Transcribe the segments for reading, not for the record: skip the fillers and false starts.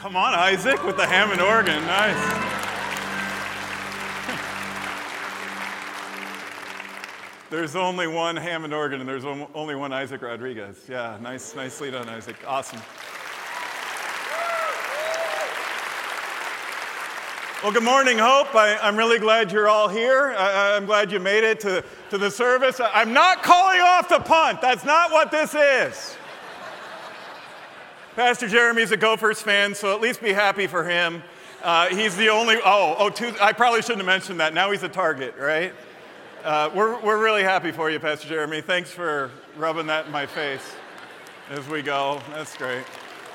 Come on, Isaac, with the Hammond organ. Nice. There's only one Hammond organ, and there's only one Isaac Rodriguez. Yeah, nicely done, Isaac. Awesome. Well, good morning, Hope. I'm really glad you're all here. I'm glad you made it to the service. I'm not calling off the punt. That's not what this is. Pastor Jeremy's a Gophers fan, so at least be happy for him. He's the only, I probably shouldn't have mentioned that. Now he's a target, right? We're really happy for you, Pastor Jeremy. Thanks for rubbing that in my face as we go. That's great.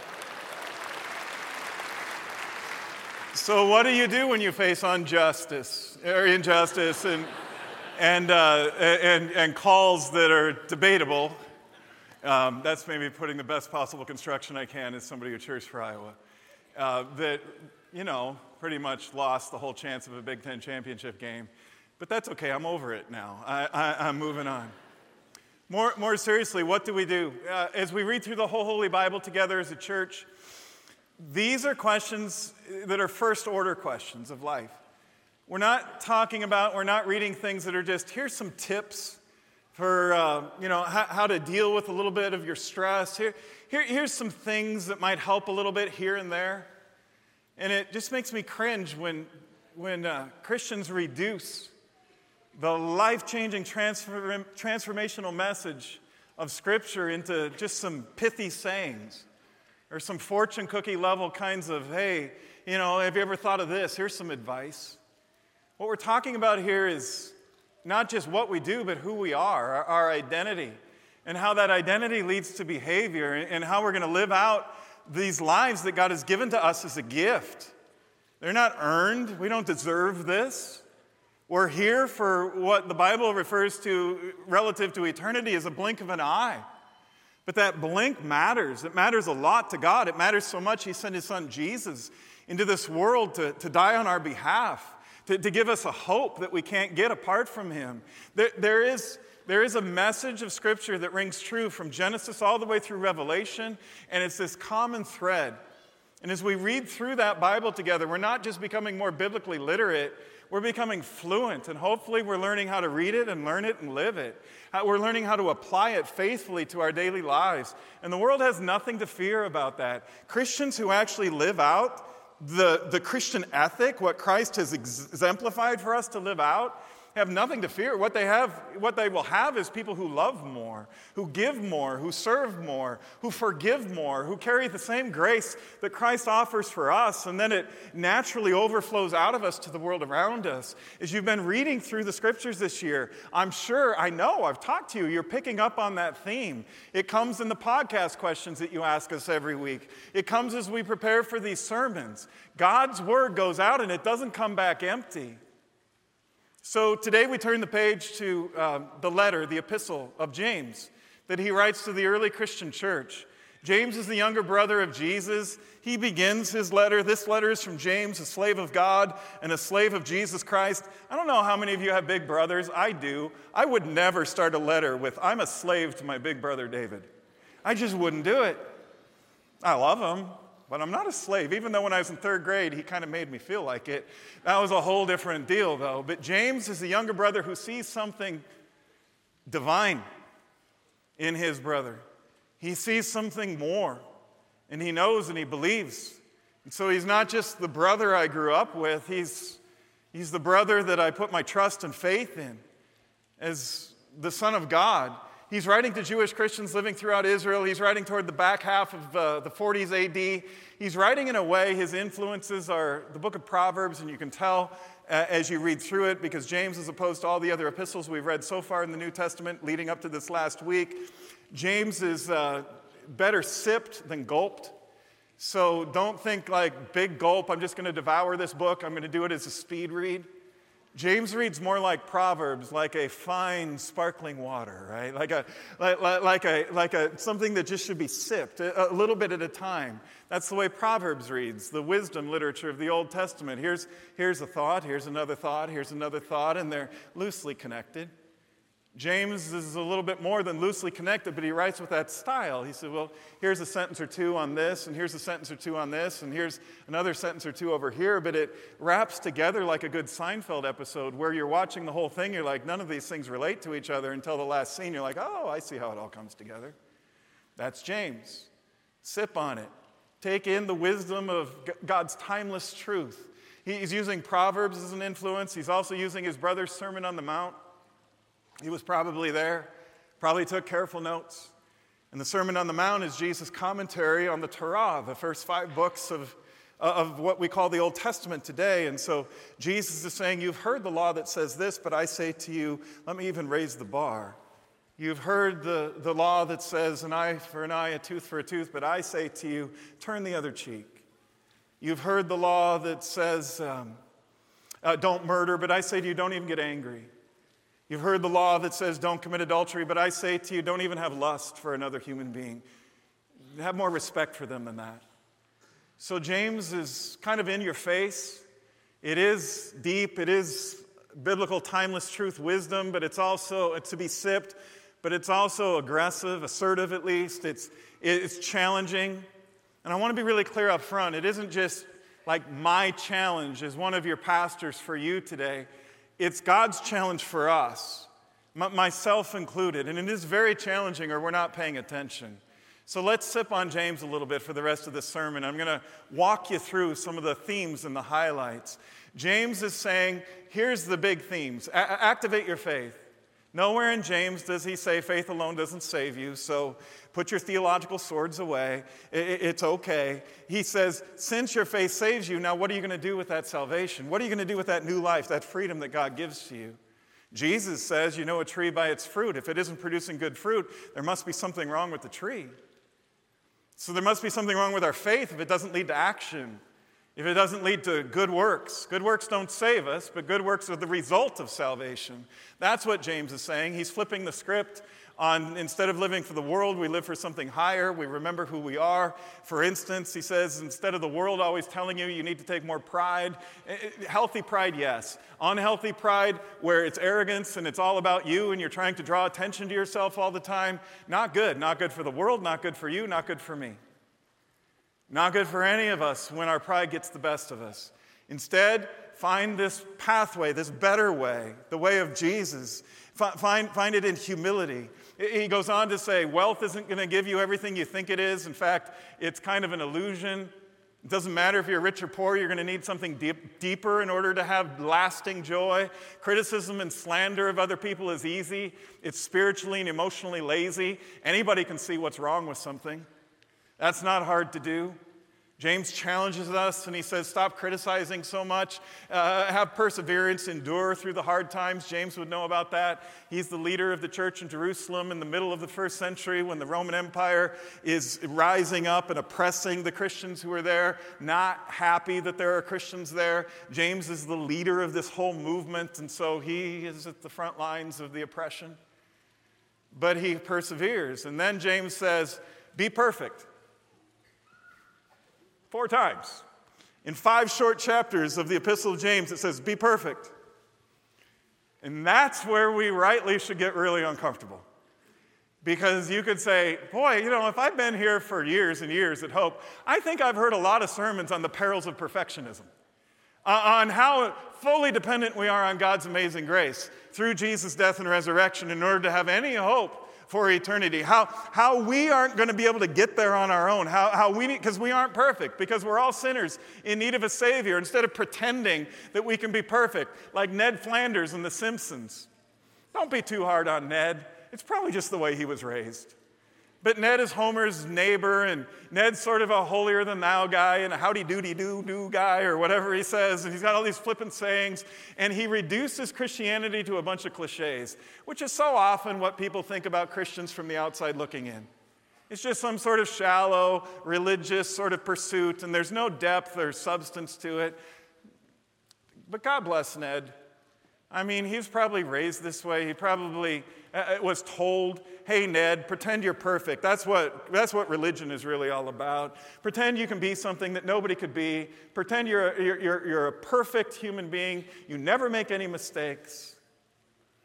So what do you do when you face injustice and calls that are debatable? That's maybe putting the best possible construction I can as somebody who cheers for Iowa. That, pretty much lost the whole chance of a Big Ten championship game. But that's okay, I'm over it now. I'm moving on. More seriously, what do we do? As we read through the whole Holy Bible together as a church, these are questions that are first-order questions of life. We're not reading things that are just, here's some tips for, how to deal with a little bit of your stress. Here's some things that might help a little bit here and there. And it just makes me cringe when Christians reduce the life-changing transformational message of Scripture into just some pithy sayings or some fortune cookie level kinds of, hey, have you ever thought of this? Here's some advice. What we're talking about here is not just what we do, but who we are, our identity, and how that identity leads to behavior, and how we're going to live out these lives that God has given to us as a gift. They're not earned. We don't deserve this. We're here for what the Bible refers to relative to eternity as a blink of an eye. But that blink matters. It matters a lot to God. It matters so much He sent His Son Jesus into this world to die on our behalf, to give us a hope that we can't get apart from Him. There is a message of Scripture that rings true from Genesis all the way through Revelation, and it's this common thread. And as we read through that Bible together, we're not just becoming more biblically literate, we're becoming fluent, and hopefully we're learning how to read it and learn it and live it. We're learning how to apply it faithfully to our daily lives. And the world has nothing to fear about that. Christians who actually live out the Christian ethic, what Christ has exemplified for us to live out, have nothing to fear. What they will have is people who love more, who give more, who serve more, who forgive more, who carry the same grace that Christ offers for us, and then it naturally overflows out of us to the world around us. As you've been reading through the Scriptures this year, I've talked to you, you're picking up on that theme. It comes in the podcast questions that you ask us every week. It comes as we prepare for these sermons. God's Word goes out and it doesn't come back empty. So today we turn the page to the epistle of James that he writes to the early Christian church. James is the younger brother of Jesus. He begins his letter. This letter is from James, a slave of God and a slave of Jesus Christ. I don't know how many of you have big brothers. I do. I would never start a letter with, I'm a slave to my big brother David. I just wouldn't do it. I love him. But I'm not a slave, even though when I was in third grade, he kind of made me feel like it. That was a whole different deal, though. But James is the younger brother who sees something divine in his brother. He sees something more, and he knows and he believes. And so he's not just the brother I grew up with. He's the brother that I put my trust and faith in as the Son of God. He's writing to Jewish Christians living throughout Israel. He's writing toward the back half of the 40s AD. He's writing in a way, his influences are the book of Proverbs, and you can tell as you read through it, because James, as opposed to all the other epistles we've read so far in the New Testament leading up to this last week, James is better sipped than gulped. So don't think like big gulp, I'm just going to devour this book. I'm going to do it as a speed read. James reads more like Proverbs, like a fine, sparkling water, right? Like a something that just should be sipped a little bit at a time. That's the way Proverbs reads, the wisdom literature of the Old Testament. Here's a thought, here's another thought, here's another thought, and they're loosely connected. James is a little bit more than loosely connected, but he writes with that style. He said, well, here's a sentence or two on this, and here's a sentence or two on this, and here's another sentence or two over here, but it wraps together like a good Seinfeld episode where you're watching the whole thing, you're like, none of these things relate to each other until the last scene. You're like, oh, I see how it all comes together. That's James. Sip on it. Take in the wisdom of God's timeless truth. He's using Proverbs as an influence. He's also using his brother's Sermon on the Mount. He was probably there, probably took careful notes. And the Sermon on the Mount is Jesus' commentary on the Torah, the first 5 books of what we call the Old Testament today. And so Jesus is saying, you've heard the law that says this, but I say to you, let me even raise the bar. You've heard the law that says an eye for an eye, a tooth for a tooth, but I say to you, turn the other cheek. You've heard the law that says don't murder, but I say to you, don't even get angry. You've heard the law that says don't commit adultery, but I say to you, don't even have lust for another human being. Have more respect for them than that. So James is kind of in your face. It is deep. It is biblical, timeless truth, wisdom, but it's to be sipped, but it's also aggressive, assertive at least. It's challenging. And I want to be really clear up front. It isn't just like my challenge as one of your pastors for you today. It's God's challenge for us, myself included. And it is very challenging or we're not paying attention. So let's sip on James a little bit for the rest of this sermon. I'm going to walk you through some of the themes and the highlights. James is saying, here's the big themes. Activate your faith. Nowhere in James does he say faith alone doesn't save you, so put your theological swords away. It's okay. He says, since your faith saves you, now what are you going to do with that salvation? What are you going to do with that new life, that freedom that God gives to you? Jesus says, you know a tree by its fruit. If it isn't producing good fruit, there must be something wrong with the tree. So there must be something wrong with our faith if it doesn't lead to action. If it doesn't lead to good works don't save us, but good works are the result of salvation. That's what James is saying. He's flipping the script on, instead of living for the world, we live for something higher. We remember who we are. For instance, he says, instead of the world always telling you need to take more pride, healthy pride, yes. Unhealthy pride, where it's arrogance and it's all about you and you're trying to draw attention to yourself all the time, not good. Not good for the world, not good for you, not good for me. Not good for any of us when our pride gets the best of us. Instead, find this pathway, this better way, the way of Jesus. Find it in humility. He goes on to say, wealth isn't going to give you everything you think it is. In fact, it's kind of an illusion. It doesn't matter if you're rich or poor, you're going to need something deeper in order to have lasting joy. Criticism and slander of other people is easy. It's spiritually and emotionally lazy. Anybody can see what's wrong with something. That's not hard to do. James challenges us and he says, stop criticizing so much. Have perseverance, endure through the hard times. James would know about that. He's the leader of the church in Jerusalem in the middle of the first century when the Roman Empire is rising up and oppressing the Christians who are there, not happy that there are Christians there. James is the leader of this whole movement, and so he is at the front lines of the oppression. But he perseveres. And then James says, be perfect. 4 times. In 5 short chapters of the Epistle of James, it says, be perfect. And that's where we rightly should get really uncomfortable. Because you could say, boy, if I've been here for years and years at Hope, I think I've heard a lot of sermons on the perils of perfectionism, on how fully dependent we are on God's amazing grace through Jesus' death and resurrection in order to have any hope for eternity, how we aren't going to be able to get there on our own, because we aren't perfect, because we're all sinners in need of a Savior, instead of pretending that we can be perfect, like Ned Flanders in The Simpsons. Don't be too hard on Ned. It's probably just the way he was raised. But Ned is Homer's neighbor, and Ned's sort of a holier-than-thou guy and a howdy-doody-doo-doo guy or whatever he says, and he's got all these flippant sayings, and he reduces Christianity to a bunch of cliches, which is so often what people think about Christians from the outside looking in. It's just some sort of shallow, religious sort of pursuit, and there's no depth or substance to it. But God bless Ned. I mean, he was probably raised this way. He probably was told, hey, Ned, pretend you're perfect. That's what religion is really all about. Pretend you can be something that nobody could be. Pretend you're a perfect human being. You never make any mistakes.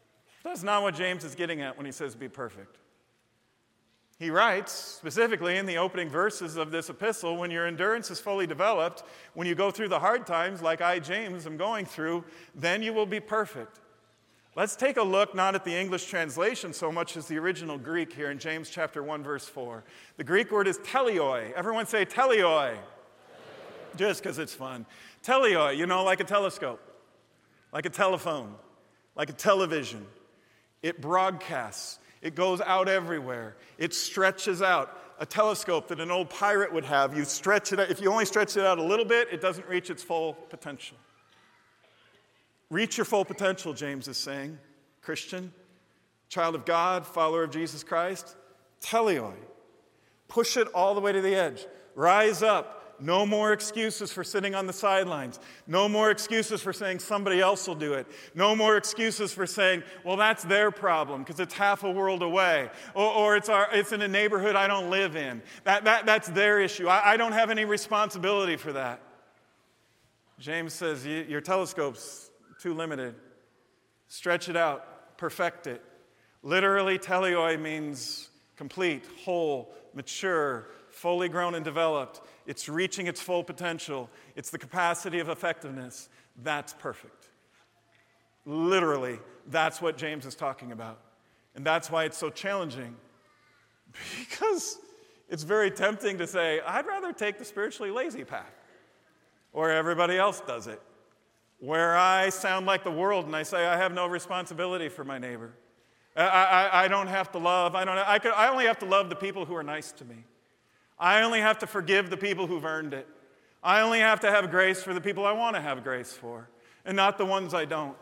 That's not what James is getting at when he says be perfect. He writes, specifically in the opening verses of this epistle, when your endurance is fully developed, when you go through the hard times like I, James, am going through, then you will be perfect. Let's take a look not at the English translation so much as the original Greek here in James chapter 1, verse 4. The Greek word is teleoi. Everyone say teleoi. Just because it's fun. Teleoi, like a telescope, like a telephone, like a television. It broadcasts. It goes out everywhere. It stretches out. A telescope that an old pirate would have, you stretch it out. If you only stretch it out a little bit, it doesn't reach its full potential. Reach your full potential, James is saying. Christian, child of God, follower of Jesus Christ, teleoi. Push it all the way to the edge. Rise up. No more excuses for sitting on the sidelines. No more excuses for saying somebody else will do it. No more excuses for saying, well, that's their problem because it's half a world away. Or it's in a neighborhood I don't live in. That's their issue. I don't have any responsibility for that. James says, your telescope's too limited. Stretch it out. Perfect it. Literally, teleoi means complete, whole, mature, fully grown and developed. It's reaching its full potential. It's the capacity of effectiveness. That's perfect. Literally, that's what James is talking about. And that's why it's so challenging. Because it's very tempting to say, I'd rather take the spiritually lazy path. Or everybody else does it. Where I sound like the world and I say, I have no responsibility for my neighbor. I don't have to love. I only have to love the people who are nice to me. I only have to forgive the people who've earned it. I only have to have grace for the people I want to have grace for, and not the ones I don't.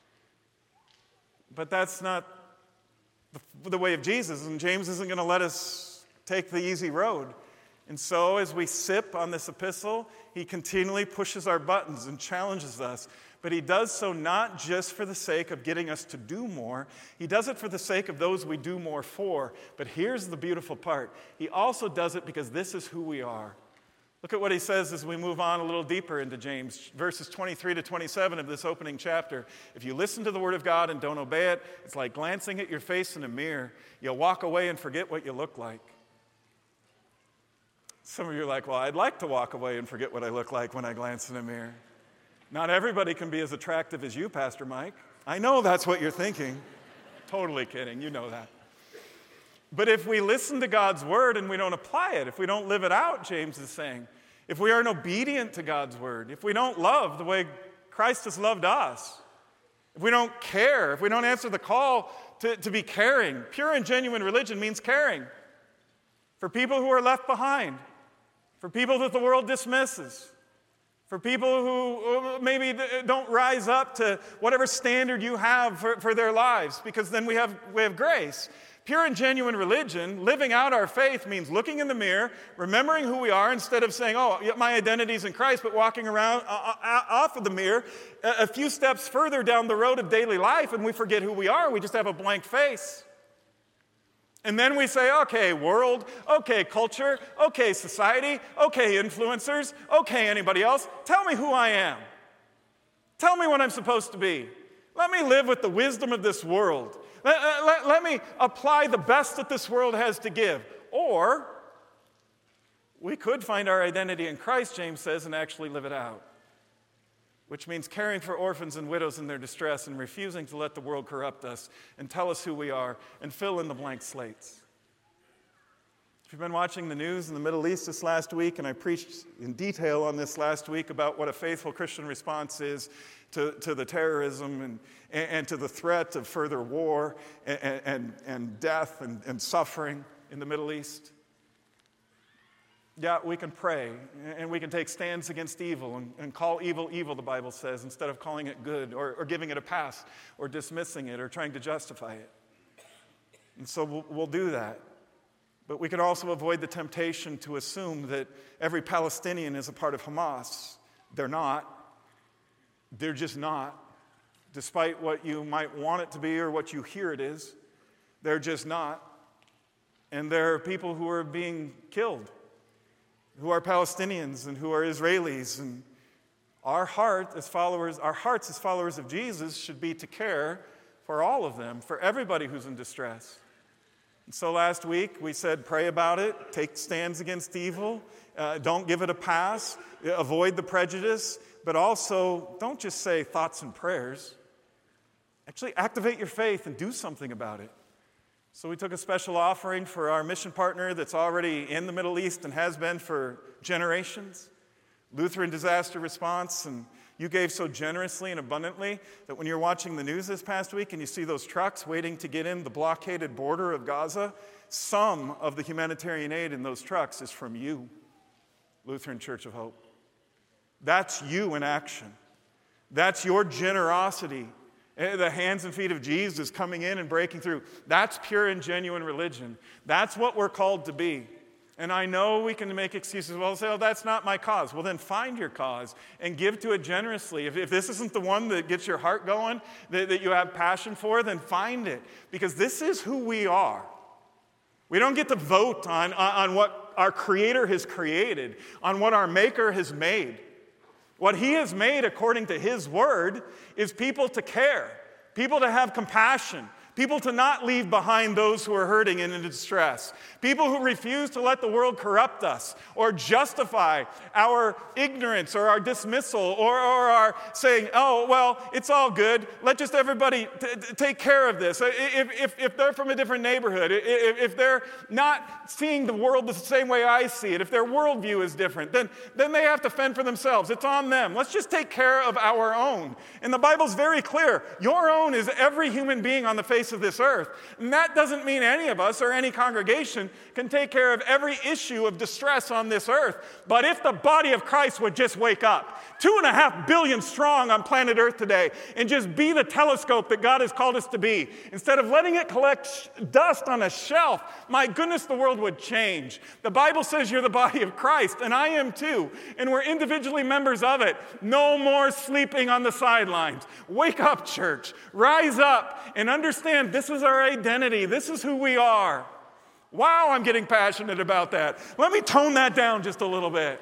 But that's not the way of Jesus, and James isn't going to let us take the easy road. And so as we sip on this epistle, he continually pushes our buttons and challenges us. But he does so not just for the sake of getting us to do more. He does it for the sake of those we do more for. But here's the beautiful part. He also does it because this is who we are. Look at what he says as we move on a little deeper into James, verses 23 to 27 of this opening chapter. If you listen to the word of God and don't obey it, it's like glancing at your face in a mirror. You'll walk away and forget what you look like. Some of you are like, well, I'd like to walk away and forget what I look like when I glance in a mirror. Not everybody can be as attractive as you, Pastor Mike. I know that's what you're thinking. Totally kidding. You know that. But if we listen to God's word and we don't apply it, if we don't live it out, James is saying, if we aren't obedient to God's word, if we don't love the way Christ has loved us, if we don't care, if we don't answer the call to be caring, pure and genuine religion means caring for people who are left behind, for people that the world dismisses, for people who maybe don't rise up to whatever standard you have for their lives, because then we have grace. Pure and genuine religion, living out our faith, means looking in the mirror, remembering who we are instead of saying, oh, my identity's in Christ, but walking around off of the mirror a few steps further down the road of daily life, and we forget who we are. We just have a blank face. And then we say, okay, world, okay, culture, okay, society, okay, influencers, okay, anybody else, tell me who I am. Tell me what I'm supposed to be. Let me live with the wisdom of this world. Let me apply the best that this world has to give. Or we could find our identity in Christ, James says, and actually live it out. Which means caring for orphans and widows in their distress and refusing to let the world corrupt us and tell us who we are and fill in the blank slates. If you've been watching the news in the Middle East this last week, and I preached in detail on this last week about what a faithful Christian response is to the terrorism and to the threat of further war and death and suffering in the Middle East. Yeah, we can pray, and we can take stands against evil and call evil evil, the Bible says, instead of calling it good or giving it a pass or dismissing it or trying to justify it. And so we'll do that. But we can also avoid the temptation to assume that every Palestinian is a part of Hamas. They're not. They're just not. Despite what you might want it to be or what you hear it is, they're just not. And there are people who are being killed, who are Palestinians and who are Israelis. And our hearts as followers of Jesus should be to care for all of them, for everybody who's in distress. And so last week we said pray about it, take stands against evil, don't give it a pass, avoid the prejudice, but also don't just say thoughts and prayers. Actually activate your faith and do something about it. So we took a special offering for our mission partner that's already in the Middle East and has been for generations, Lutheran Disaster Response, and you gave so generously and abundantly that when you're watching the news this past week and you see those trucks waiting to get in the blockaded border of Gaza, some of the humanitarian aid in those trucks is from you, Lutheran Church of Hope. That's you in action. That's your generosity. The hands and feet of Jesus coming in and breaking through. That's pure and genuine religion. That's what we're called to be. And I know we can make excuses. Well, say, oh, that's not my cause. Well, then find your cause and give to it generously. If this isn't the one that gets your heart going, that you have passion for, then find it. Because this is who we are. We don't get to vote on what our Creator has created, on what our Maker has made. What He has made, according to His Word, is people to care, people to have compassion, people to not leave behind those who are hurting and in distress, people who refuse to let the world corrupt us or justify our ignorance or our dismissal or our saying, oh, well, it's all good. Let just everybody take care of this. If they're from a different neighborhood, if they're not seeing the world the same way I see it, if their worldview is different, then they have to fend for themselves. It's on them. Let's just take care of our own. And the Bible's very clear. Your own is every human being on the face of this earth. And that doesn't mean any of us or any congregation can take care of every issue of distress on this earth. But if the body of Christ would just wake up, 2.5 billion strong on planet Earth today, and just be the telescope that God has called us to be, instead of letting it collect dust on a shelf, my goodness, the world would change. The Bible says you're the body of Christ, and I am too, and we're individually members of it. No more sleeping on the sidelines. Wake up, church. Rise up and understand this is our identity. This is who we are. Wow, I'm getting passionate about that. Let me tone that down just a little bit.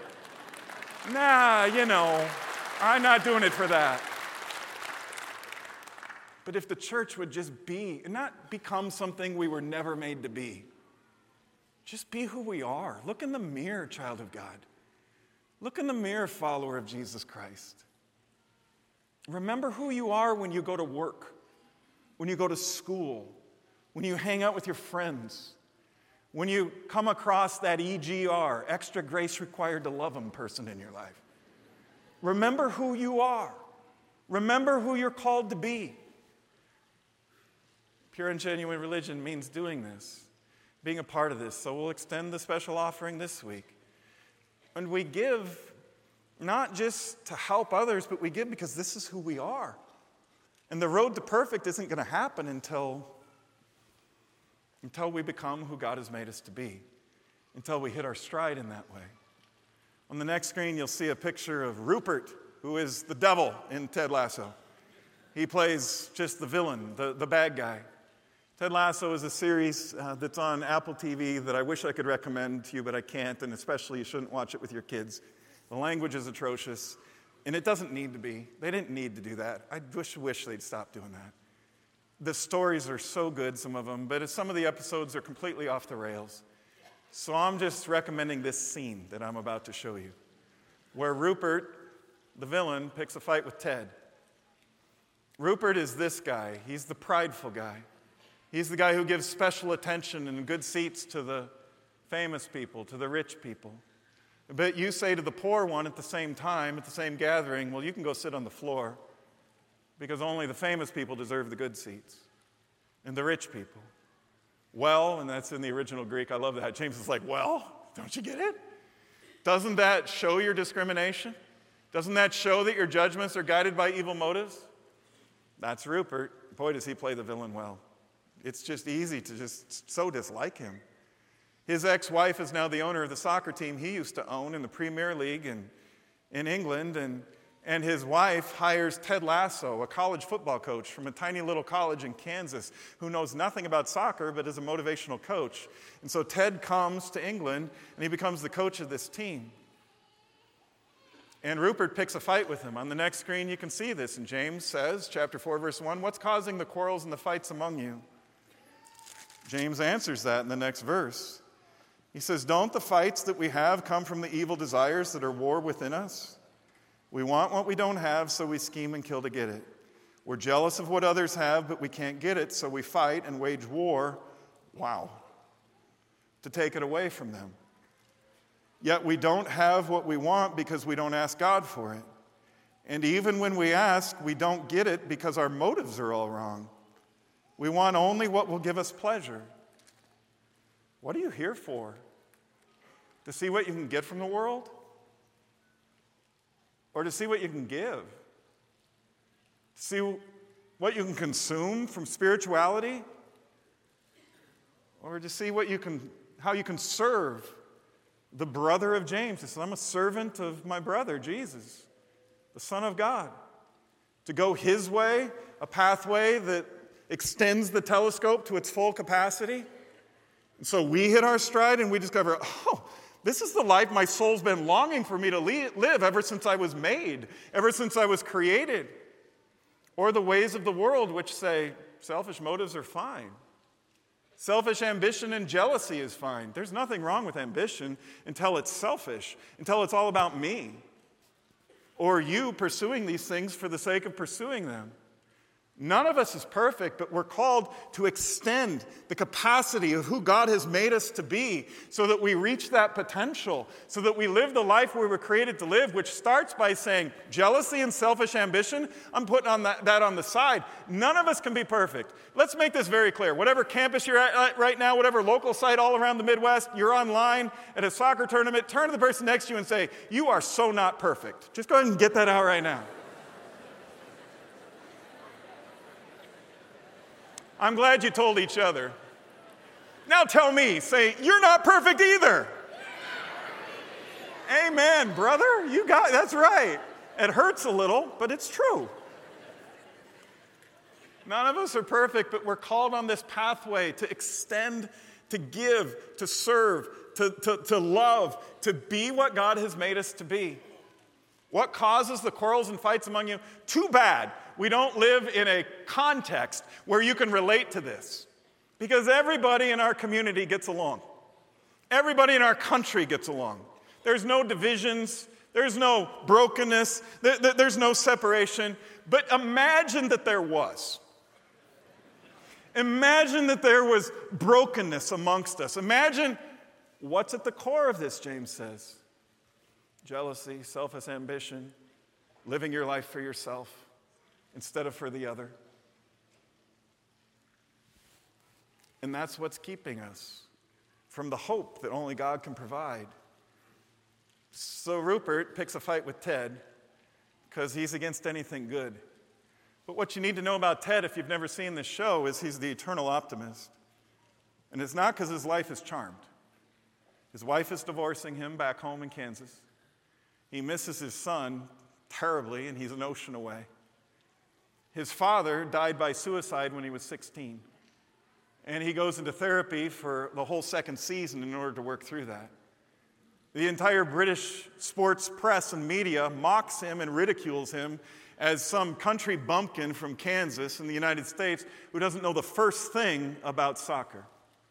Nah, I'm not doing it for that. But if the church would just be, and not become something we were never made to be, just be who we are. Look in the mirror, child of God. Look in the mirror, follower of Jesus Christ. Remember who you are when you go to work, when you go to school, when you hang out with your friends, when you come across that EGR, extra grace required to love them person in your life. Remember who you are. Remember who you're called to be. Pure and genuine religion means doing this, being a part of this. So we'll extend the special offering this week. And we give not just to help others, but we give because this is who we are. And the road to perfect isn't going to happen until we become who God has made us to be, until we hit our stride in that way. On the next screen, you'll see a picture of Rupert, who is the devil in Ted Lasso. He plays just the villain, the bad guy. Ted Lasso is a series that's on Apple TV that I wish I could recommend to you, but I can't, and especially you shouldn't watch it with your kids. The language is atrocious, and it doesn't need to be. They didn't need to do that. I wish they'd stop doing that. The stories are so good, some of them, but some of the episodes are completely off the rails. So I'm just recommending this scene that I'm about to show you, where Rupert, the villain, picks a fight with Ted. Rupert is this guy. He's the prideful guy. He's the guy who gives special attention and good seats to the famous people, to the rich people. But you say to the poor one at the same time, at the same gathering, well, you can go sit on the floor because only the famous people deserve the good seats and the rich people. Well, and that's in the original Greek. I love that. James is like, well, don't you get it? Doesn't that show your discrimination? Doesn't that show that your judgments are guided by evil motives? That's Rupert. Boy, does he play the villain well. It's just easy to just so dislike him. His ex-wife is now the owner of the soccer team he used to own in the Premier League in England, and his wife hires Ted Lasso, a college football coach from a tiny little college in Kansas who knows nothing about soccer but is a motivational coach. And so Ted comes to England, and he becomes the coach of this team. And Rupert picks a fight with him. On the next screen, you can see this. And James says, chapter 4, verse 1, what's causing the quarrels and the fights among you? James answers that in the next verse. He says, don't the fights that we have come from the evil desires that are war within us? We want what we don't have, so we scheme and kill to get it. We're jealous of what others have, but we can't get it, so we fight and wage war, to take it away from them. Yet we don't have what we want because we don't ask God for it. And even when we ask, we don't get it because our motives are all wrong. We want only what will give us pleasure. What are you here for? To see what you can get from the world? Or to see what you can give? To see what you can consume from spirituality? Or to see how you can serve the brother of James? He says, I'm a servant of my brother, Jesus, the Son of God. To go his way, a pathway that extends the telescope to its full capacity. And so we hit our stride and we discover, this is the life my soul's been longing for me to live ever since I was made, ever since I was created. Or the ways of the world which say selfish motives are fine. Selfish ambition and jealousy is fine. There's nothing wrong with ambition until it's selfish, until it's all about me. Or you pursuing these things for the sake of pursuing them. None of us is perfect, but we're called to extend the capacity of who God has made us to be so that we reach that potential, so that we live the life we were created to live, which starts by saying jealousy and selfish ambition, I'm putting on that on the side. None of us can be perfect. Let's make this very clear. Whatever campus you're at right now, whatever local site all around the Midwest, you're online at a soccer tournament, turn to the person next to you and say, you are so not perfect. Just go ahead and get that out right now. I'm glad you told each other. Now tell me, say, you're not perfect either. Amen, brother. That's right. It hurts a little, but it's true. None of us are perfect, but we're called on this pathway to extend, to give, to serve, to love, to be what God has made us to be. What causes the quarrels and fights among you? Too bad we don't live in a context where you can relate to this. Because everybody in our community gets along. Everybody in our country gets along. There's no divisions. There's no brokenness. There's no separation. But imagine that there was. Imagine that there was brokenness amongst us. Imagine what's at the core of this, James says. Jealousy, selfish ambition, living your life for yourself instead of for the other. And that's what's keeping us from the hope that only God can provide. So Rupert picks a fight with Ted because he's against anything good. But what you need to know about Ted, if you've never seen this show, is he's the eternal optimist. And it's not because his life is charmed. His wife is divorcing him back home in Kansas. He misses his son terribly, and he's an ocean away. His father died by suicide when he was 16. And he goes into therapy for the whole second season in order to work through that. The entire British sports press and media mocks him and ridicules him as some country bumpkin from Kansas in the United States who doesn't know the first thing about soccer.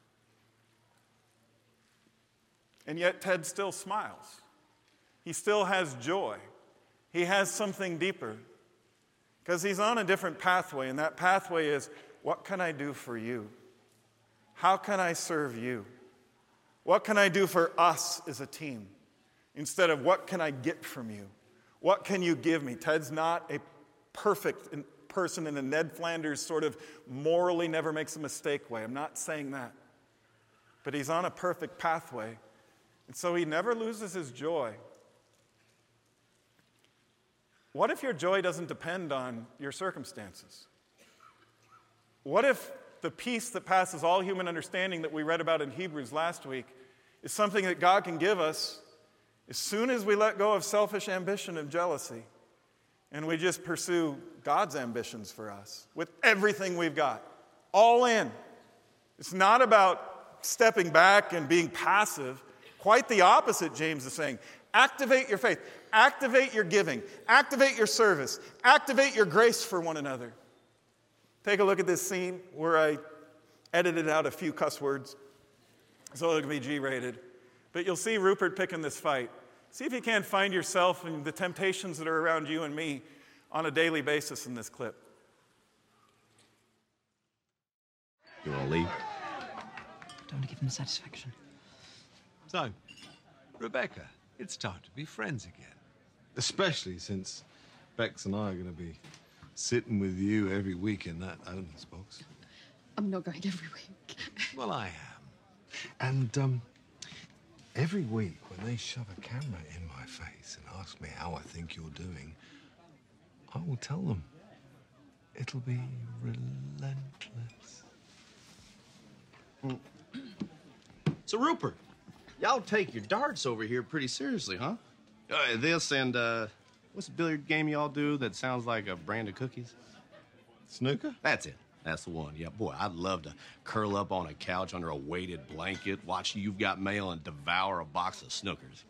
And yet Ted still smiles. He still has joy. He has something deeper. Because he's on a different pathway, and that pathway is, what can I do for you? How can I serve you? What can I do for us as a team? Instead of, what can I get from you? What can you give me? Ted's not a perfect person in a Ned Flanders sort of morally never makes a mistake way. I'm not saying that. But he's on a perfect pathway. And so he never loses his joy. What if your joy doesn't depend on your circumstances? What if the peace that passes all human understanding that we read about in Hebrews last week is something that God can give us as soon as we let go of selfish ambition and jealousy and we just pursue God's ambitions for us with everything we've got, all in. It's not about stepping back and being passive. Quite the opposite, James is saying. Activate your faith. Activate your giving. Activate your service. Activate your grace for one another. Take a look at this scene where I edited out a few cuss words so it can be G-rated. But you'll see Rupert picking this fight. See if you can't find yourself in the temptations that are around you and me on a daily basis in this clip. You want to leave? Don't want to give them satisfaction. So, Rebecca, it's time to be friends again. Especially since Bex and I are going to be sitting with you every week in that owner's box. I'm not going every week. Well, I am. And, every week when they shove a camera in my face and ask me how I think you're doing, I will tell them it'll be relentless. So, Rupert, y'all take your darts over here pretty seriously, huh? This and, what's the billiard game y'all do that sounds like a brand of cookies? Snooker? That's it. That's the one. Yeah, boy, I'd love to curl up on a couch under a weighted blanket, watch You've Got Mail, and devour a box of Snookers.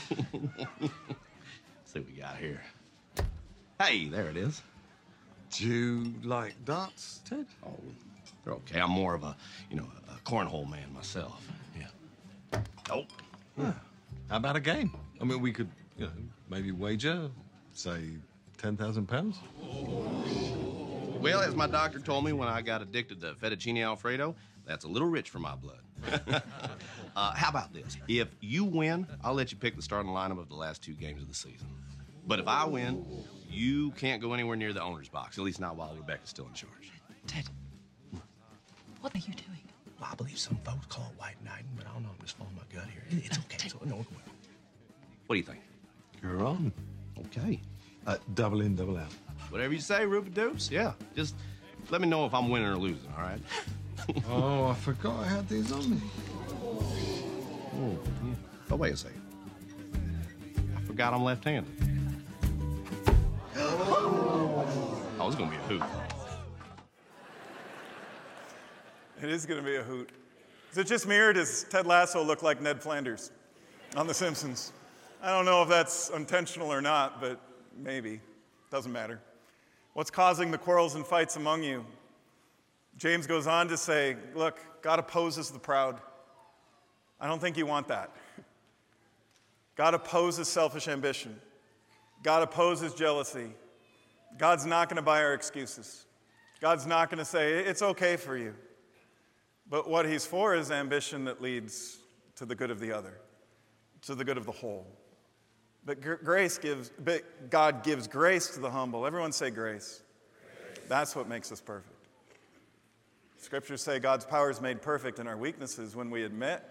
See what we got here. Hey, there it is. Do you like darts, Ted? Oh, they're okay. I'm more of a, a cornhole man myself. Yeah. Oh. Yeah. How about a game? I mean, we could, maybe wager, say, £10,000? Well, as my doctor told me when I got addicted to fettuccine Alfredo, that's a little rich for my blood. How about this? If you win, I'll let you pick the starting lineup of the last 2 games of the season. But if I win, you can't go anywhere near the owner's box, at least not while Rebecca's still in charge. Ted, what are you doing? Well, I believe some folks call it white knighting, but I don't know. I'm just following my gut here. It's okay. What do you think? You're on. Okay. Double in, double out. Whatever you say, Rupert Dukes. Yeah. Just let me know if I'm winning or losing, all right? Oh, I forgot I had these on me. Oh, yeah. Oh, wait a second. I forgot I'm left-handed. Oh, it's gonna be a hoot. It is going to be a hoot. Is it just me, or does Ted Lasso look like Ned Flanders on The Simpsons? I don't know if that's intentional or not, but maybe. Doesn't matter. What's causing the quarrels and fights among you? James goes on to say, look, God opposes the proud. I don't think you want that. God opposes selfish ambition. God opposes jealousy. God's not going to buy our excuses. God's not going to say, it's okay for you. But what he's for is ambition that leads to the good of the other, to the good of the whole. But God gives grace to the humble. Everyone say grace. That's what makes us perfect. Scriptures say God's power is made perfect in our weaknesses when we admit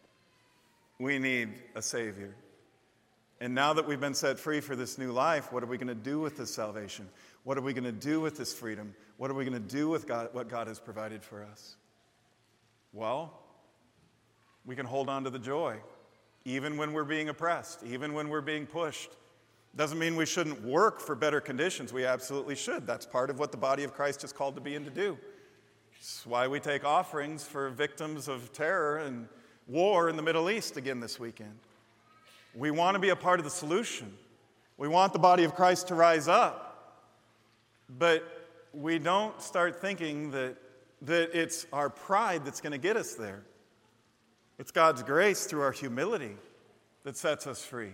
we need a Savior. And now that we've been set free for this new life, what are we going to do with this salvation? What are we going to do with this freedom? What are we going to do with what God has provided for us? Well, we can hold on to the joy, even when we're being oppressed, even when we're being pushed. Doesn't mean we shouldn't work for better conditions. We absolutely should. That's part of what the body of Christ is called to be and to do. It's why we take offerings for victims of terror and war in the Middle East again this weekend. We want to be a part of the solution. We want the body of Christ to rise up. But we don't start thinking that it's our pride that's going to get us there. It's God's grace through our humility that sets us free.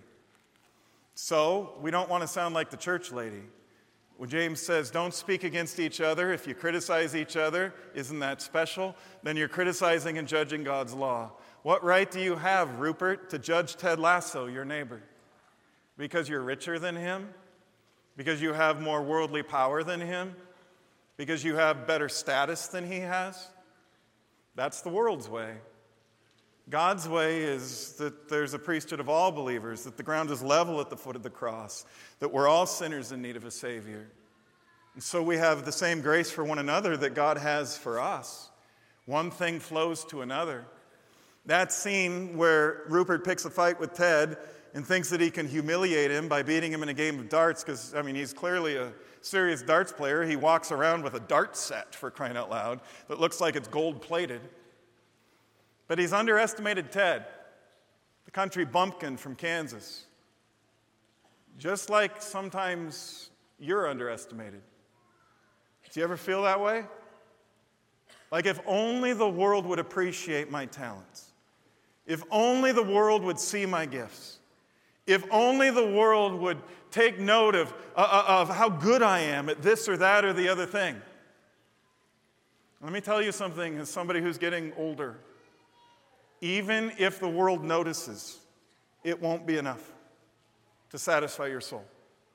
So we don't want to sound like the church lady. When James says, don't speak against each other. If you criticize each other, isn't that special? Then you're criticizing and judging God's law. What right do you have, Rupert, to judge Ted Lasso, your neighbor? Because you're richer than him? Because you have more worldly power than him? Because you have better status than he has? That's the world's way. God's way is that there's a priesthood of all believers, that the ground is level at the foot of the cross, that we're all sinners in need of a Savior. And so we have the same grace for one another that God has for us. One thing flows to another. That scene where Rupert picks a fight with Ted and thinks that he can humiliate him by beating him in a game of darts, because, he's clearly a serious darts player. He walks around with a dart set, for crying out loud, that looks like it's gold-plated. But he's underestimated Ted, the country bumpkin from Kansas. Just like sometimes you're underestimated. Do you ever feel that way? Like if only the world would appreciate my talents. If only the world would see my gifts. If only the world would take note of how good I am at this or that or the other thing. Let me tell you something as somebody who's getting older. Even if the world notices, it won't be enough to satisfy your soul.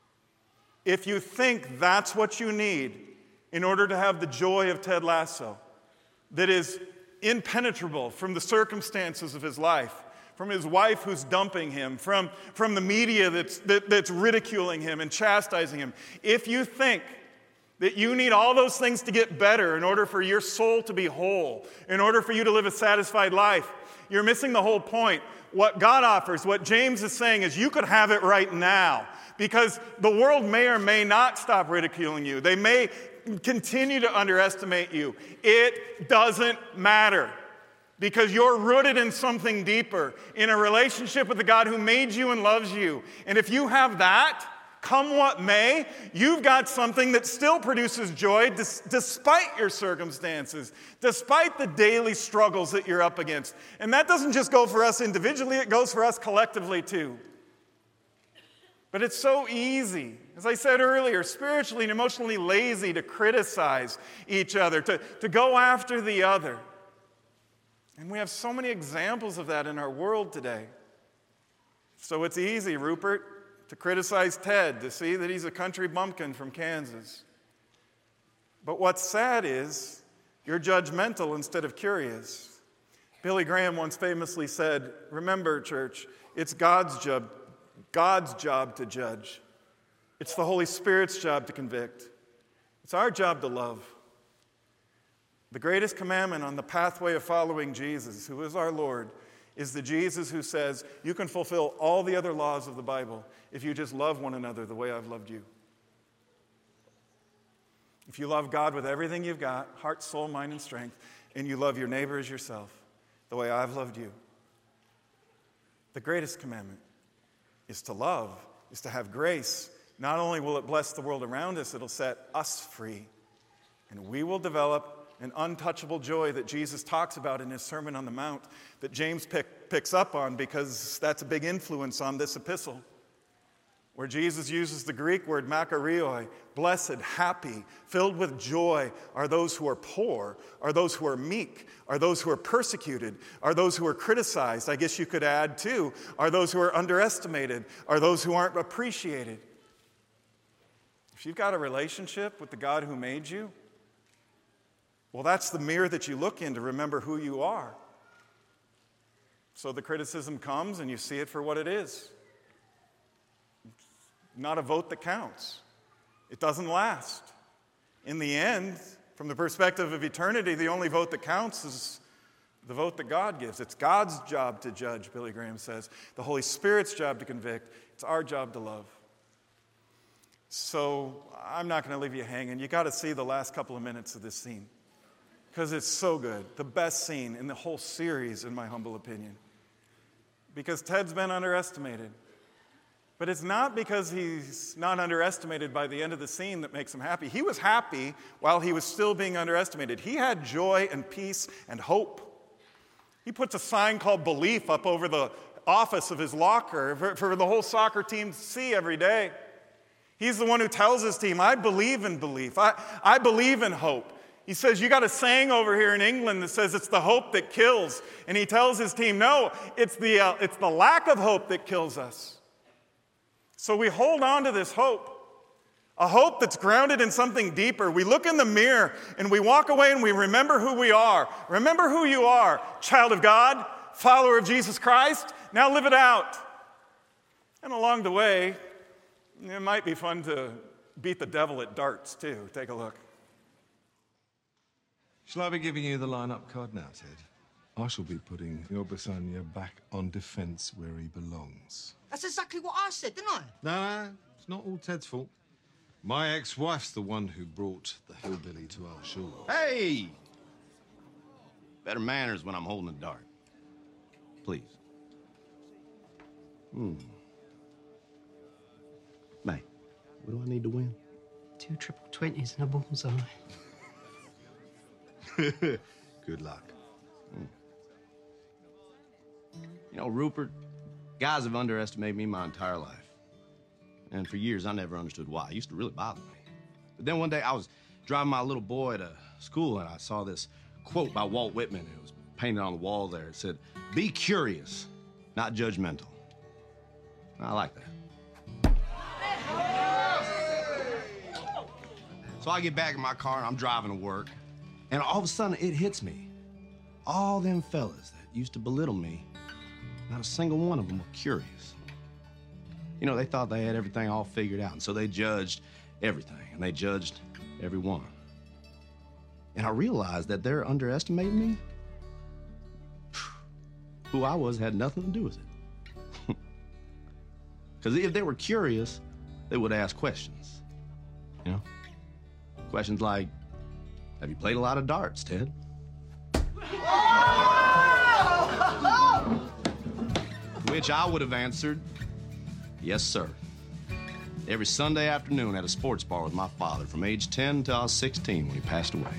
If you think that's what you need in order to have the joy of Ted Lasso, that is impenetrable from the circumstances of his life, from his wife who's dumping him, from the media that's ridiculing him and chastising him, if you think that you need all those things to get better in order for your soul to be whole, in order for you to live a satisfied life, you're missing the whole point. What God offers, what James is saying is you could have it right now because the world may or may not stop ridiculing you. They may continue to underestimate you. It doesn't matter because you're rooted in something deeper, in a relationship with the God who made you and loves you. And if you have that, come what may, you've got something that still produces joy despite your circumstances, despite the daily struggles that you're up against. And that doesn't just go for us individually, it goes for us collectively too. But it's so easy, as I said earlier, spiritually and emotionally lazy to criticize each other, to go after the other. And we have so many examples of that in our world today. So it's easy, Rupert, to criticize Ted, to see that he's a country bumpkin from Kansas. But what's sad is you're judgmental instead of curious. Billy Graham once famously said, "Remember, church, it's God's job to judge. It's the Holy Spirit's job to convict. It's our job to love." The greatest commandment on the pathway of following Jesus, who is our Lord, is the Jesus who says, you can fulfill all the other laws of the Bible if you just love one another the way I've loved you. If you love God with everything you've got, heart, soul, mind, and strength, and you love your neighbor as yourself the way I've loved you. The greatest commandment is to love, is to have grace. Not only will it bless the world around us, it'll set us free. And we will develop an untouchable joy that Jesus talks about in his Sermon on the Mount that James picks up on because that's a big influence on this epistle, where Jesus uses the Greek word makarioi, blessed, happy, filled with joy are those who are poor, are those who are meek, are those who are persecuted, are those who are criticized. I guess you could add too, are those who are underestimated, are those who aren't appreciated. If you've got a relationship with the God who made you, well, that's the mirror that you look in to remember who you are. So the criticism comes and you see it for what it is. It's not a vote that counts. It doesn't last. In the end, from the perspective of eternity, the only vote that counts is the vote that God gives. It's God's job to judge, Billy Graham says. The Holy Spirit's job to convict. It's our job to love. So I'm not going to leave you hanging. You got to see the last couple of minutes of this scene, because it's so good. The best scene in the whole series, in my humble opinion. Because Ted's been underestimated. But it's not because he's not underestimated by the end of the scene that makes him happy. He was happy while he was still being underestimated. He had joy and peace and hope. He puts a sign called Belief up over the office of his locker for the whole soccer team to see every day. He's the one who tells his team, I believe in belief. I believe in hope. He says, you got a saying over here in England that says it's the hope that kills. And he tells his team, no, it's the lack of hope that kills us. So we hold on to this hope, a hope that's grounded in something deeper. We look in the mirror and we walk away and we remember who we are. Remember who you are, child of God, follower of Jesus Christ. Now live it out. And along the way, it might be fun to beat the devil at darts too. Take a look. Shall I be giving you the line-up card now, Ted? I shall be putting your Basanya back on defence where he belongs. That's exactly what I said, didn't I? No, it's not all Ted's fault. My ex-wife's the one who brought the hillbilly to our shore. Hey! Better manners when I'm holding a dart. Please. What do I need to win? 2 triple 20s and a bullseye. Good luck. You know, Rupert, guys have underestimated me my entire life. And for years, I never understood why. It used to really bother me. But then one day, I was driving my little boy to school, and I saw this quote by Walt Whitman. It was painted on the wall there. It said, "Be curious, not judgmental." I like that. So I get back in my car, and I'm driving to work, and all of a sudden, it hits me. All them fellas that used to belittle me, not a single one of them were curious. You know, they thought they had everything all figured out, and so they judged everything, and they judged everyone. And I realized that they're underestimating me. Who I was had nothing to do with it. Because if they were curious, they would ask questions. You know? Questions like, have you played a lot of darts, Ted? Which I would have answered, yes, sir. Every Sunday afternoon at a sports bar with my father from age 10 until I was 16 when he passed away.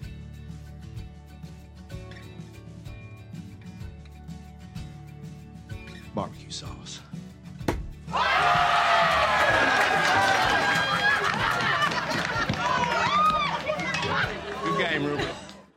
Barbecue sauce. Good game, Ruben.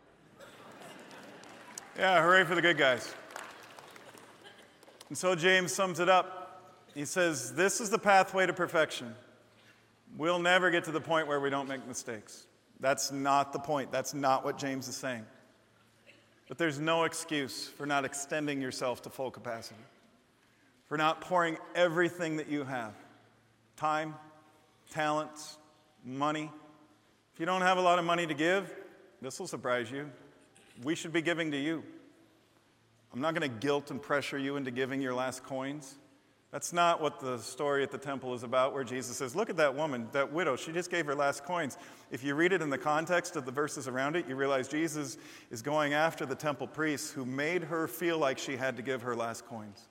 Yeah, hooray for the good guys. And so James sums it up. He says, this is the pathway to perfection. We'll never get to the point where we don't make mistakes. That's not the point. That's not what James is saying. But there's no excuse for not extending yourself to full capacity, for not pouring everything that you have, time, talents, money. If you don't have a lot of money to give, this will surprise you. We should be giving to you. I'm not going to guilt and pressure you into giving your last coins. That's not what the story at the temple is about, where Jesus says, look at that woman, that widow, she just gave her last coins. If you read it in the context of the verses around it, you realize Jesus is going after the temple priests who made her feel like she had to give her last coins.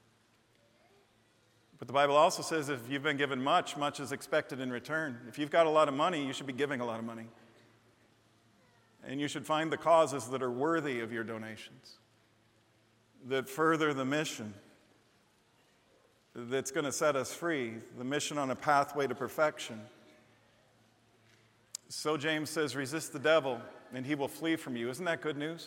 But the Bible also says if you've been given much, much is expected in return. If you've got a lot of money, you should be giving a lot of money. And you should find the causes that are worthy of your donations, that further the mission that's going to set us free, the mission on a pathway to perfection. So James says, resist the devil and he will flee from you. Isn't that good news?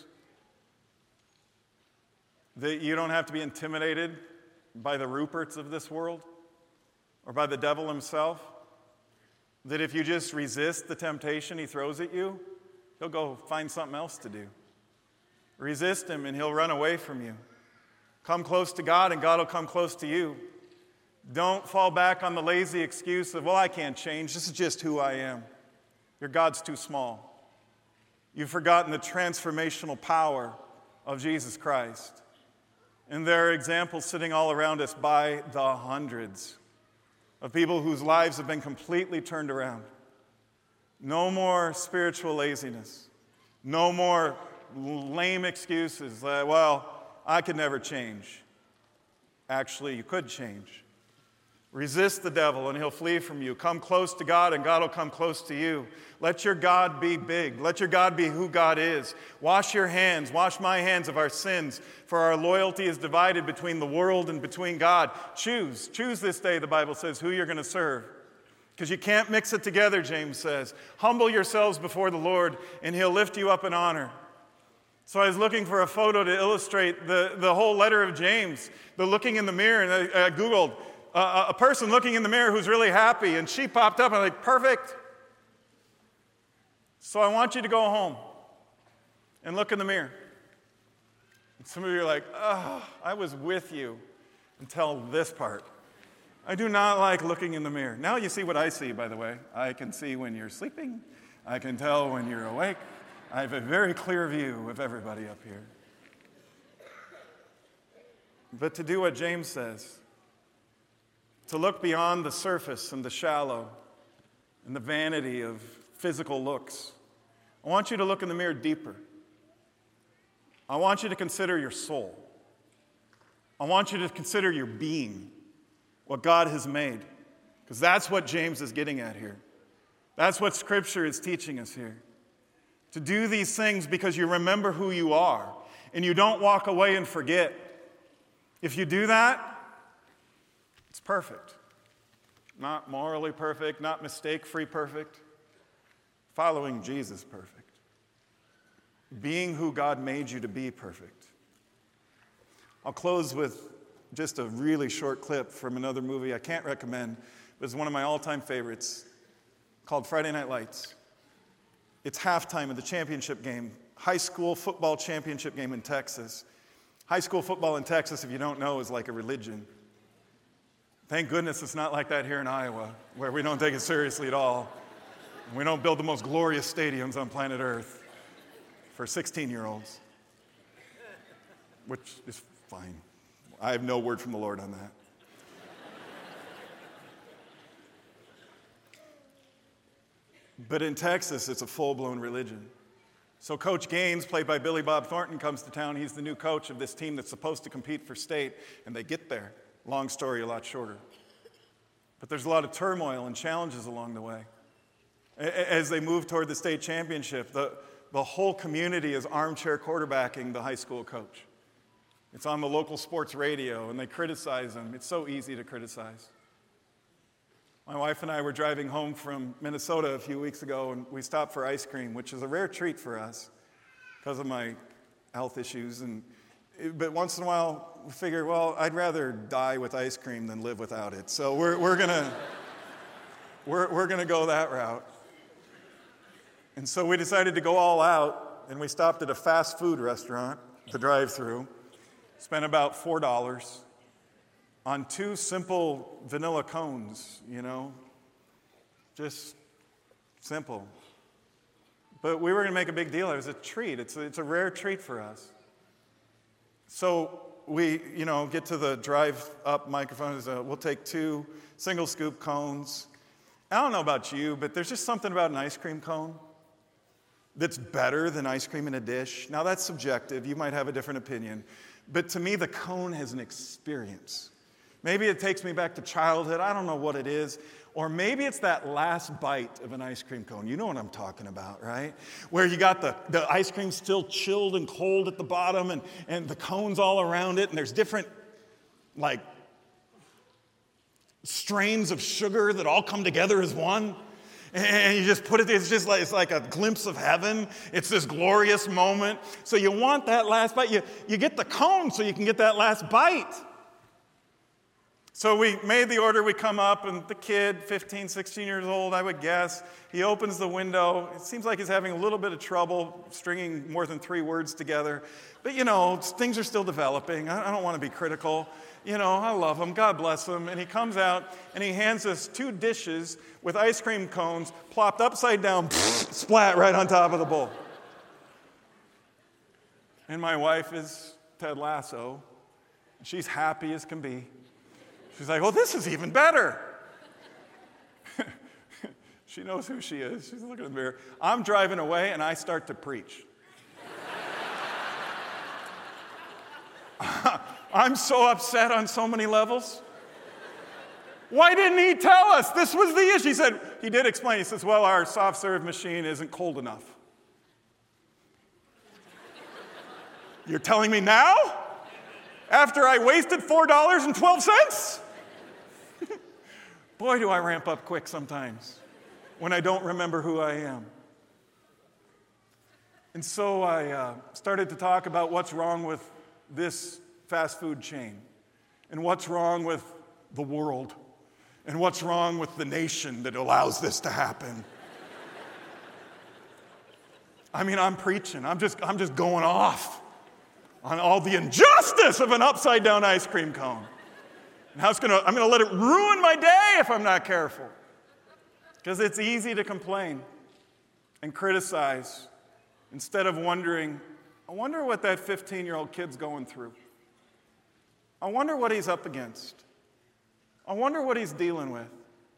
That you don't have to be intimidated by the Ruperts of this world or by the devil himself. That if you just resist the temptation he throws at you, he'll go find something else to do. Resist him and he'll run away from you. Come close to God and God will come close to you. Don't fall back on the lazy excuse of, well, I can't change. This is just who I am. Your God's too small. You've forgotten the transformational power of Jesus Christ. And there are examples sitting all around us by the hundreds of people whose lives have been completely turned around. No more spiritual laziness. No more lame excuses. Well, I could never change. Actually, you could change. Resist the devil and he'll flee from you. Come close to God and God will come close to you. Let your God be big. Let your God be who God is. Wash your hands. Wash my hands of our sins. For our loyalty is divided between the world and between God. Choose. Choose this day, the Bible says, who you're going to serve. Because you can't mix it together, James says. Humble yourselves before the Lord and he'll lift you up in honor. So I was looking for a photo to illustrate the whole letter of James, the looking in the mirror, and I Googled a person looking in the mirror who's really happy, and she popped up, and I'm like, perfect. So I want you to go home and look in the mirror. And some of you are like, oh, I was with you until this part. I do not like looking in the mirror. Now you see what I see, by the way. I can see when you're sleeping. I can tell when you're awake. I have a very clear view of everybody up here. But to do what James says, to look beyond the surface and the shallow and the vanity of physical looks, I want you to look in the mirror deeper. I want you to consider your soul. I want you to consider your being, what God has made. Because that's what James is getting at here. That's what Scripture is teaching us here. To do these things because you remember who you are and you don't walk away and forget. If you do that, it's perfect. Not morally perfect, not mistake-free perfect. Following Jesus perfect. Being who God made you to be perfect. I'll close with just a really short clip from another movie I can't recommend, but it's one of my all-time favorites, called Friday Night Lights. It's halftime of the championship game, high school football championship game in Texas. High school football in Texas, if you don't know, is like a religion. Thank goodness it's not like that here in Iowa, where we don't take it seriously at all. We don't build the most glorious stadiums on planet Earth for 16-year-olds, which is fine. I have no word from the Lord on that. But in Texas, it's a full-blown religion. So Coach Gaines, played by Billy Bob Thornton, comes to town. He's the new coach of this team that's supposed to compete for state, and they get there. Long story, a lot shorter. But there's a lot of turmoil and challenges along the way. As they move toward the state championship, the whole community is armchair quarterbacking the high school coach. It's on the local sports radio, and they criticize him. It's so easy to criticize. My wife and I were driving home from Minnesota a few weeks ago, and we stopped for ice cream, which is a rare treat for us because of my health issues. But once in a while, we figure, well, I'd rather die with ice cream than live without it. So we're gonna go that route. And so we decided to go all out, and we stopped at a fast food restaurant, the drive-thru, spent about $4 on 2 simple vanilla cones, just simple. But we were going to make a big deal. It was a treat. It's a rare treat for us. So we, get to the drive-up microphone. We'll take 2 single-scoop cones. I don't know about you, but there's just something about an ice cream cone that's better than ice cream in a dish. Now, that's subjective. You might have a different opinion. But to me, the cone has an experience. Maybe it takes me back to childhood. I don't know what it is. Or maybe it's that last bite of an ice cream cone. You know what I'm talking about, right? Where you got the ice cream still chilled and cold at the bottom and the cones all around it. And there's different, strains of sugar that all come together as one. And you just put it, it's like a glimpse of heaven. It's this glorious moment. So you want that last bite. You get the cone so you can get that last bite. So we made the order, we come up, and the kid, 15, 16 years old, I would guess, he opens the window. It seems like he's having a little bit of trouble stringing more than 3 words together. But, things are still developing. I don't want to be critical. I love him. God bless him. And he comes out, and he hands us 2 dishes with ice cream cones plopped upside down, splat right on top of the bowl. And my wife is Ted Lasso. She's happy as can be. She's like, well, this is even better. She knows who she is. She's looking in the mirror. I'm driving away, and I start to preach. I'm so upset on so many levels. Why didn't he tell us this was the issue? He did explain. He says, well, our soft serve machine isn't cold enough. You're telling me now? After I wasted $4.12? Boy, do I ramp up quick sometimes when I don't remember who I am. And so I started to talk about what's wrong with this fast food chain, and what's wrong with the world, and what's wrong with the nation that allows this to happen. I'm preaching. I'm just going off on all the injustice of an upside-down ice cream cone. And how I'm going to let it ruin my day if I'm not careful. Because it's easy to complain and criticize instead of wondering, I wonder what that 15-year-old kid's going through. I wonder what he's up against. I wonder what he's dealing with.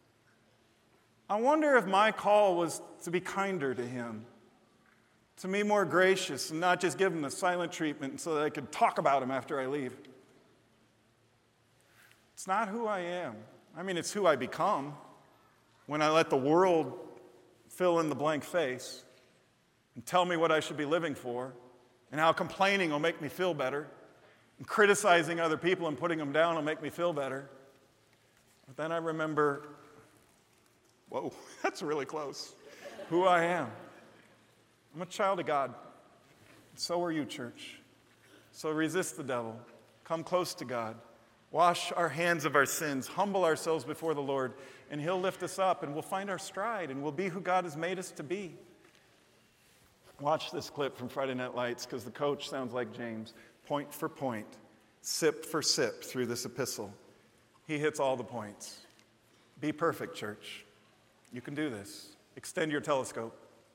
I wonder if my call was to be kinder to him, to be more gracious and not just give him the silent treatment so that I could talk about him after I leave. It's not who I am. I mean, it's who I become when I let the world fill in the blank face and tell me what I should be living for and how complaining will make me feel better and criticizing other people and putting them down will make me feel better. But then I remember, whoa, that's really close, who I am. I'm a child of God. So are you, church. So resist the devil. Come close to God. Wash our hands of our sins. Humble ourselves before the Lord, and He'll lift us up, and we'll find our stride, and we'll be who God has made us to be. Watch this clip from Friday Night Lights, because the coach sounds like James. Point for point, sip for sip through this epistle. He hits all the points. Be perfect, church. You can do this. Extend your telescope.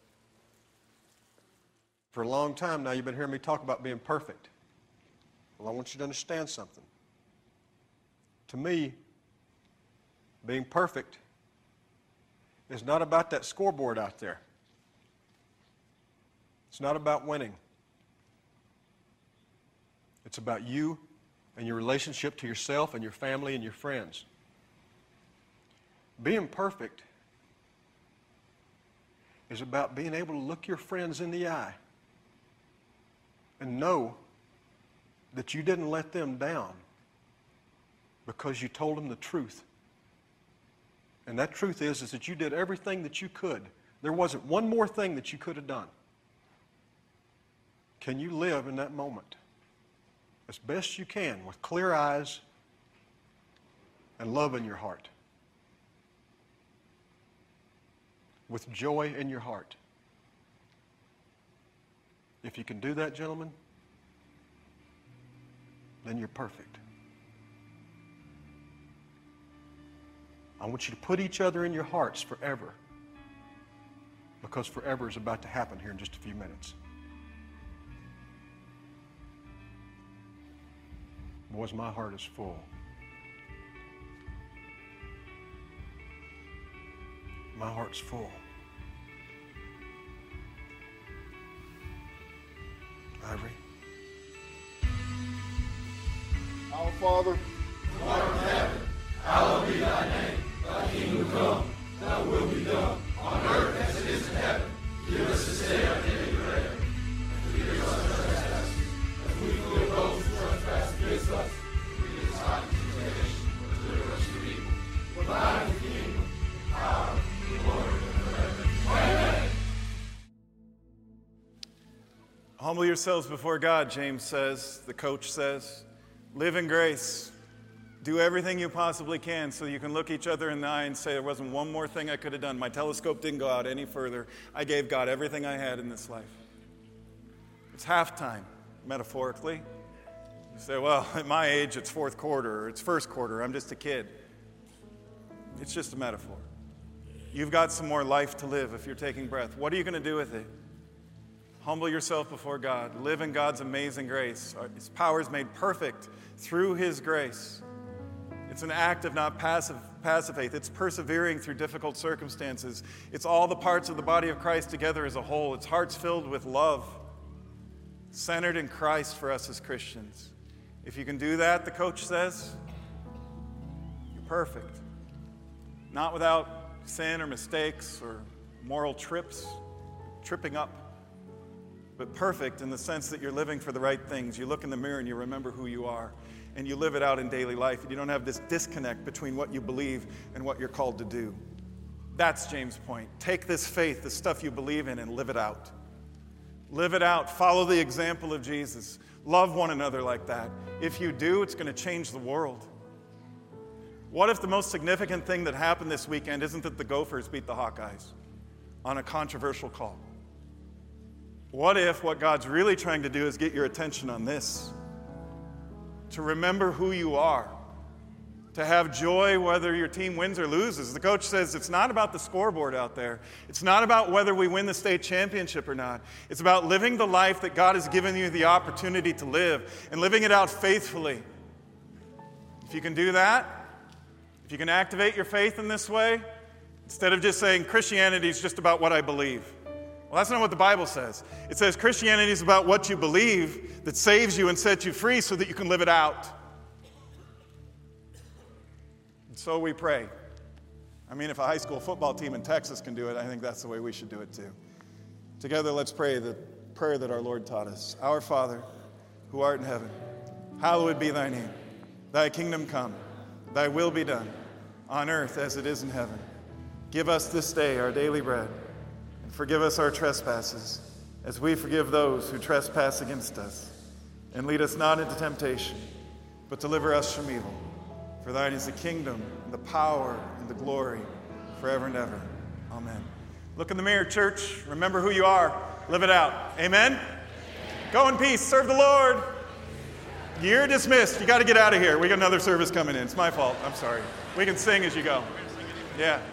For a long time now, you've been hearing me talk about being perfect. Well, I want you to understand something. To me, being perfect is not about that scoreboard out there. It's not about winning. It's about you and your relationship to yourself and your family and your friends. Being perfect is about being able to look your friends in the eye and know that you didn't let them down because you told them the truth. And that truth is that you did everything that you could. There wasn't one more thing that you could have done. Can you live in that moment as best you can with clear eyes and love in your heart? With joy in your heart? If you can do that, gentlemen, then you're perfect. I want you to put each other in your hearts forever, because forever is about to happen here in just a few minutes. Boys, my heart is full. My heart's full. Ivory. Our Father, who art in heaven, hallowed be thy name. Thy kingdom come, thy will be done, on earth as it is in heaven. Give us this day our daily bread. And forgive us our trespasses, as we forgive those who trespass against us. Lead us not into temptation, but deliver us from evil. For thine is the kingdom, the power, the glory, and forever. Amen. Humble yourselves before God, James says, the coach says. Live in grace. Do everything you possibly can so you can look each other in the eye and say, there wasn't one more thing I could have done. My telescope didn't go out any further. I gave God everything I had in this life. It's halftime, metaphorically. You say, well, at my age, it's fourth quarter, or it's first quarter. I'm just a kid. It's just a metaphor. You've got some more life to live if you're taking breath. What are you going to do with it? Humble yourself before God. Live in God's amazing grace. His power is made perfect through His grace. It's an act of not passive faith. It's persevering through difficult circumstances. It's all the parts of the body of Christ together as a whole. It's hearts filled with love, centered in Christ for us as Christians. If you can do that, the coach says, you're perfect. Not without sin or mistakes or moral tripping up. But perfect in the sense that you're living for the right things. You look in the mirror and you remember who you are. And you live it out in daily life. And you don't have this disconnect between what you believe and what you're called to do. That's James' point. Take this faith, the stuff you believe in, and live it out. Live it out. Follow the example of Jesus. Love one another like that. If you do, it's going to change the world. What if the most significant thing that happened this weekend isn't that the Gophers beat the Hawkeyes on a controversial call? What if what God's really trying to do is get your attention on this? To remember who you are. To have joy whether your team wins or loses. The coach says it's not about the scoreboard out there. It's not about whether we win the state championship or not. It's about living the life that God has given you the opportunity to live and living it out faithfully. If you can do that, if you can activate your faith in this way, instead of just saying Christianity is just about what I believe. Well, that's not what the Bible says. It says Christianity is about what you believe that saves you and sets you free so that you can live it out. And so we pray. I mean, if a high school football team in Texas can do it, I think that's the way we should do it too. Together, let's pray the prayer that our Lord taught us. Our Father, who art in heaven, hallowed be thy name. Thy kingdom come, thy will be done, on earth as it is in heaven. Give us this day our daily bread, and forgive us our trespasses, as we forgive those who trespass against us. And lead us not into temptation, but deliver us from evil. For thine is the kingdom, and the power, and the glory, forever and ever. Amen. Look in the mirror, church. Remember who you are. Live it out. Amen? Go in peace. Serve the Lord. You're dismissed. You got to get out of here. We got another service coming in. It's my fault. I'm sorry. We can sing as you go. Yeah.